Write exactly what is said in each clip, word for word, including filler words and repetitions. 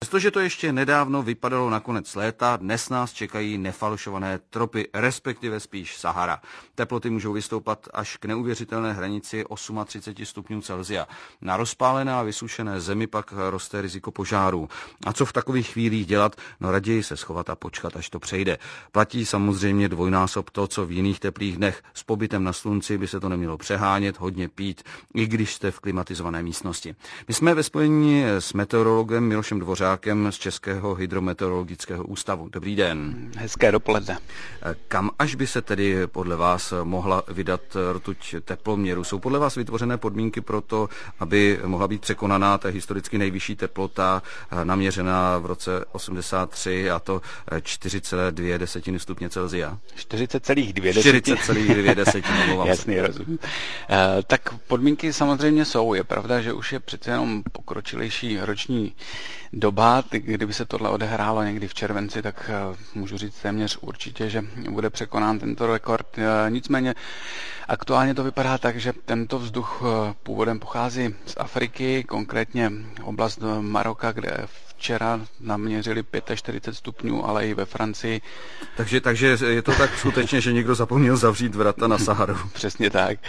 Přestože to ještě nedávno vypadalo na konec léta, dnes nás čekají nefalšované tropy, respektive spíš Sahara. Teploty můžou vystoupat až k neuvěřitelné hranici třicet osm stupňů Celsia. Na rozpálené a vysušené zemi pak roste riziko požárů. A co v takových chvílích dělat? No raději se schovat a počkat, až to přejde. Platí samozřejmě dvojnásob to, co v jiných teplých dnech. S pobytem na slunci by se to nemělo přehánět, hodně pít, i když jste v klimatizované místnosti. My jsme ve spojení s meteorologem Milošem Dvořákem z Českého hydrometeorologického ústavu. Dobrý den. Hezké dopoledne. Kam až by se tedy podle vás mohla vydat rtuť teploměru? Jsou podle vás vytvořené podmínky pro to, aby mohla být překonaná ta historicky nejvyšší teplota naměřená v roce osmdesát tři, a to čtyři celé dvě stupně Celsia? čtyřicet celá dvě čtyřicet celá dvě Jasný, rozumím. E, tak podmínky samozřejmě jsou. Je pravda, že už je přece jenom pokročilejší roční doba. Kdyby se tohle odehrálo někdy v červenci, tak můžu říct téměř určitě, že bude překonán tento rekord. Nicméně aktuálně to vypadá tak, že tento vzduch původem pochází z Afriky, konkrétně oblast Maroka, kde včera naměřili čtyřicet pět stupňů, ale i ve Francii. Takže, takže je to tak skutečně, že někdo zapomněl zavřít vrata na Saharu. Přesně tak.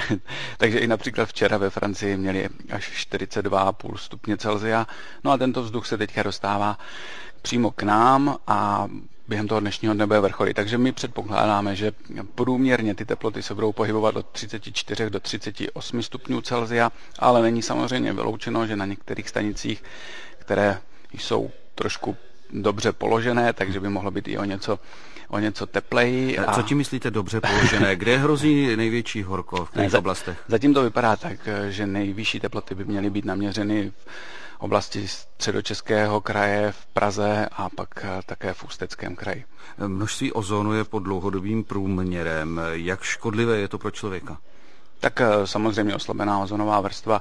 Takže i například včera ve Francii měli až čtyřicet dva celá pět stupně Celsia. No a tento vzduch se teďka dostává přímo k nám a během toho dnešního dne bude vrcholit. Takže my předpokládáme, že průměrně ty teploty se budou pohybovat od třicet čtyři do třicet osm stupňů Celsia, ale není samozřejmě vyloučeno, že na některých stanicích, které jsou trošku dobře položené, takže by mohlo být i o něco, o něco tepleji. A... Co tím myslíte dobře položené? Kde hrozí největší horko, v kterých ne, oblastech? Zatím to vypadá tak, že nejvyšší teploty by měly být naměřeny v oblasti Středočeského kraje, v Praze a pak také v Ústeckém kraji. Množství ozónu je pod dlouhodobým průměrem. Jak škodlivé je to pro člověka? Tak samozřejmě oslabená ozonová vrstva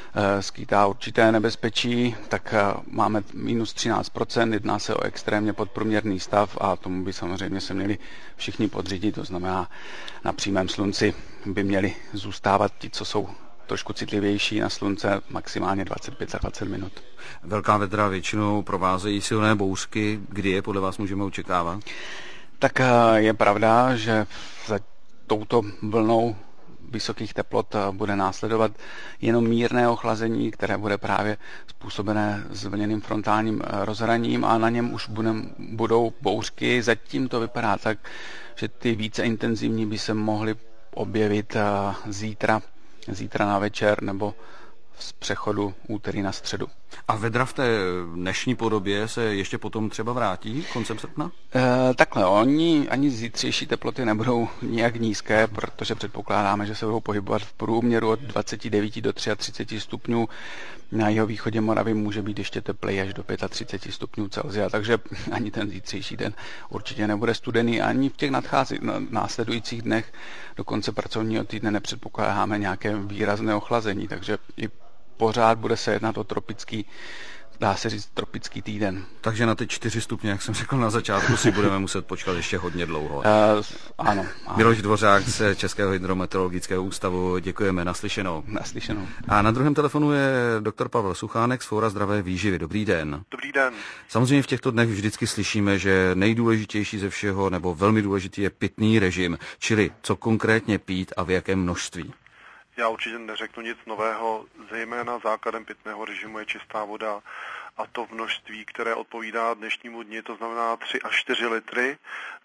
skýtá určité nebezpečí, tak máme minus třináct procent, jedná se o extrémně podprůměrný stav a tomu by samozřejmě se měli všichni podřídit, to znamená na přímém slunci by měli zůstávat ti, co jsou trošku citlivější na slunce, maximálně dvacet pět až dvacet minut. Velká vedra většinou provázejí silné bouřky, kdy je podle vás můžeme očekávat? Tak je pravda, že za touto vlnou vysokých teplot bude následovat jenom mírné ochlazení, které bude právě způsobené zvlněným frontálním rozhraním a na něm už budem, budou bouřky. Zatím to vypadá tak, že ty více intenzivní by se mohly objevit zítra, zítra na večer nebo z přechodu úterý na středu. A vedra v té dnešní podobě se ještě potom třeba vrátí koncem srpna? E, takhle, oni ani zítřejší teploty nebudou nijak nízké, protože předpokládáme, že se budou pohybovat v průměru od dvacet devět do třicet tři stupňů. Na jihovýchodě Moravy může být ještě tepleji až do třicet pět stupňů Celsia, takže ani ten zítřejší den určitě nebude studený, ani v těch nadchází, následujících dnech do konce pracovního týdne nepředpokládáme nějaké výrazné ochlazení, takže i pořád bude se jednat o tropický, dá se říct, tropický týden. Takže na ty čtyři stupně, jak jsem řekl na začátku, si budeme muset počkat ještě hodně dlouho. Uh, ano, ano. Miloš Dvořák z Českého hydrometeorologického ústavu, děkujeme, naslyšenou. Naslyšenou. A na druhém telefonu je doktor Pavel Suchánek z Fóra zdravé výživy. Dobrý den. Dobrý den. Samozřejmě v těchto dnech vždycky slyšíme, že nejdůležitější ze všeho, nebo velmi důležitý je pitný režim, čili co konkrétně pít a v jakém množství. Já určitě neřeknu nic nového, zejména základem pitného režimu je čistá voda a to v množství, které odpovídá dnešnímu dni, to znamená tři až čtyři litry.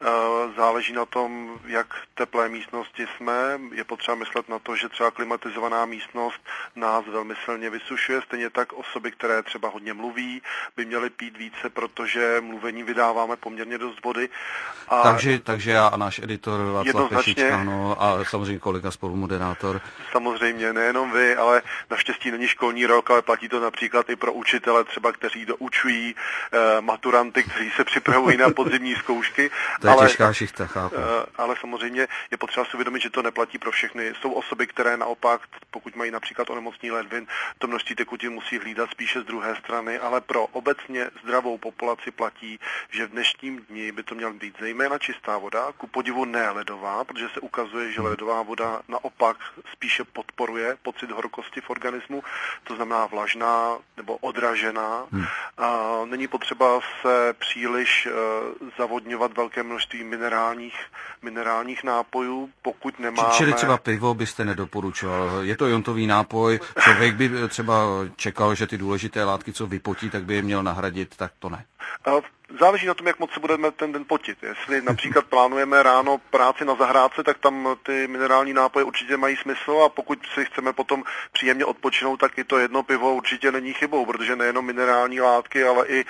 Záleží na tom, jak teplé místnosti jsme. Je potřeba myslet na to, že třeba klimatizovaná místnost nás velmi silně vysušuje. Stejně tak osoby, které třeba hodně mluví, by měly pít více, protože mluvení vydáváme poměrně dost vody. A takže, takže já a náš editor Václav Pešička, no, a samozřejmě kolega spolumoderátor. Samozřejmě, nejenom vy, ale naštěstí není školní rok, ale platí to například i pro učitele, třeba kteří doučují e, maturanty, kteří se připravují na podzimní zkoušky. To je ale, těžká šichta, chápu. E, ale samozřejmě je potřeba si uvědomit, že to neplatí pro všechny. Jsou osoby, které naopak, pokud mají například onemocnění ledvin, to množství tekutin musí hlídat spíše z druhé strany, ale pro obecně zdravou populaci platí, že v dnešním dni by to měla být zejména čistá voda, ku podivu ne ledová, protože se ukazuje, že ledová voda naopak spíše podporuje pocit horkosti v organismu, to znamená vlažná nebo odražená Hmm. A není potřeba se příliš uh, zavodňovat velké množství minerálních, minerálních nápojů, pokud nemáme... Čili třeba pivo byste nedoporučoval. Je to jontový nápoj, člověk by třeba čekal, že ty důležité látky, co vypotí, tak by je měl nahradit, tak to ne. Uh, Záleží na tom, jak moc se budeme ten den potit. Jestli například plánujeme ráno práci na zahrádce, tak tam ty minerální nápoje určitě mají smysl a pokud si chceme potom příjemně odpočinout, tak i to jedno pivo určitě není chybou, protože nejenom minerální látky, ale i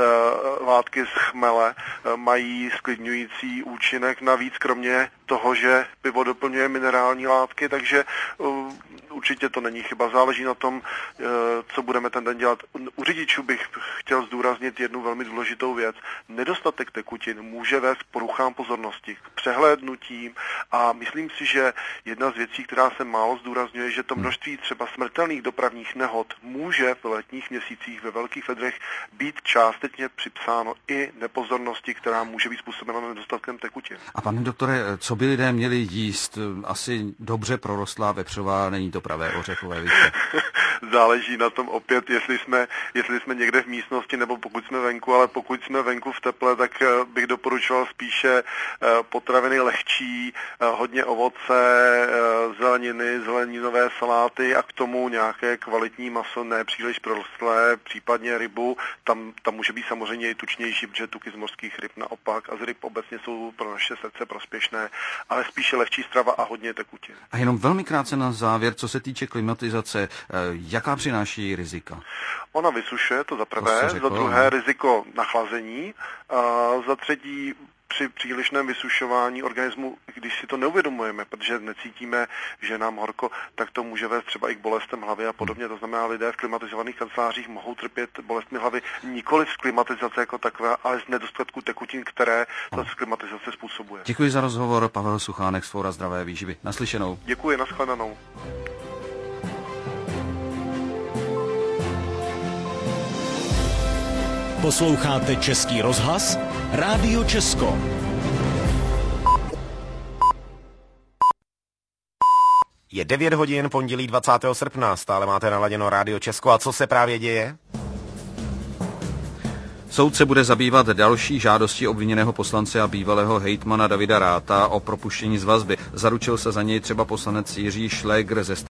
uh, látky z chmele uh, mají sklidňující účinek. Navíc kromě toho, že pivo doplňuje minerální látky, takže uh, určitě to není chyba. Záleží na tom, uh, co budeme ten den dělat. U řidičů bych chtěl zdůraznit jednu velmi důležitou věc. Nedostatek tekutin může vést k poruchám pozornosti, k přehlédnutím a myslím si, že jedna z věcí, která se málo zdůrazňuje, že to množství třeba smrtelných dopravních nehod může v letních měsících ve velkých vedrech být částečně připsáno i nepozornosti, která může být způsobena nedostatkem tekutin. A pane doktore, co by lidé měli jíst? Asi dobře prorostlá vepřová, není to pravé ořechové, víte? Záleží na tom opět, jestli jsme, jestli jsme někde v místnosti nebo pokud jsme venku, ale pokud jsme venku v teple, tak bych doporučoval spíše potraviny lehčí, hodně ovoce, zeleniny, zeleninové saláty a k tomu nějaké kvalitní maso, ne příliš prorostlé, případně rybu. Tam, tam může být samozřejmě i tučnější, protože tuky z mořských ryb naopak a z ryb obecně jsou pro naše srdce prospěšné, ale spíše lehčí strava a hodně tekutin. A jenom velmi krátce na závěr, co se týče klimatizace, jaká přináší rizika? Ona vysušuje, to za prvé, to za druhé riziko nachlazení, a za třetí při přílišném vysušování organismu, když si to neuvědomujeme, protože necítíme, že nám horko, tak to může vést třeba i k bolestem hlavy a podobně. To znamená, lidé v klimatizovaných kancelářích mohou trpět bolestmi hlavy nikoli z klimatizace jako takové, ale z nedostatku tekutin, které ta klimatizace způsobuje. Děkuji za rozhovor, Pavel Suchánek z Fóra zdravé výživy. Naslyšenou. Děkuji, nashledanou. Posloucháte Český rozhlas? Rádio Česko. Je devět hodin, pondělí dvacátého srpna, stále máte naladěno Rádio Česko. A co se právě děje? Soud se bude zabývat další žádostí obviněného poslance a bývalého hejtmana Davida Ratha o propuštění z vazby. Zaručil se za něj třeba poslanec Jiří Šlégr ze